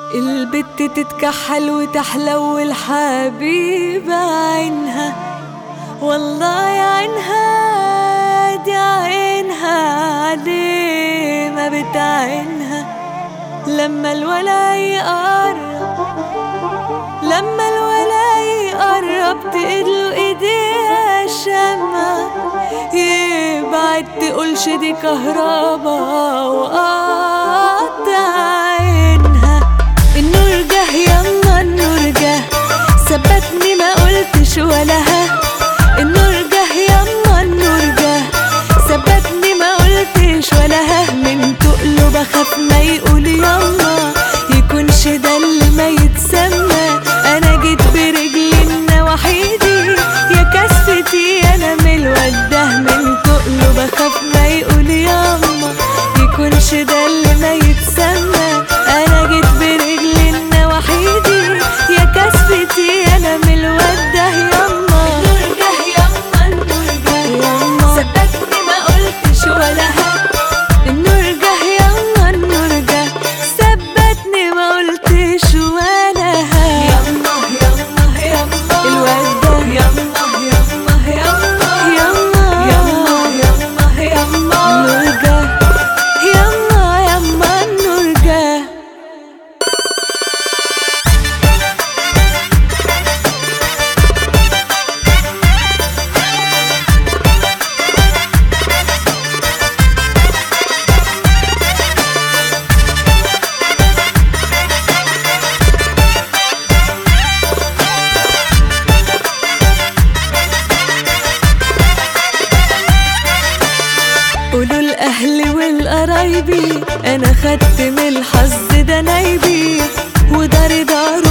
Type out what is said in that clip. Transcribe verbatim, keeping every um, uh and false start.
البت تتكحل وتحلو الحبيبة عينها، والله يا عينها دي عينها عليه ما بتعينها. لما الولا يقرب لما الولا يقرب تقله ايديها شمع، يبعد تقولش دي كهربا وقطع عينها. النور جه يما النور جه، ثبتني ما قلتش ولا ها. النور جه يما النور جه، ثبتني ما قلتش ولا ها. من تقله بخاف ما يقول يما، يكونش ده اللي ما يتسمى. انا جيت برجلي النواحيدي يا كستي انا من الواد ده. من تقله بخاف ما يقول يما، يكونش ده اللي ما يتسمى. انا جيت برجلي النواحيدي يا كستي انا من الواد ده. يما النور جه يما النور جه، يما ثبتني ما قلتش ولا ها. النور جه يما النور جه، ثبتني ما قلتش ولا ها. يما يما يما الواد ده، يما يما يما يما يما يما النور جه، يما يما النور جه. قولوا الأهل والقرايبي أنا خدت من الحظ ده نايبي، ودار دار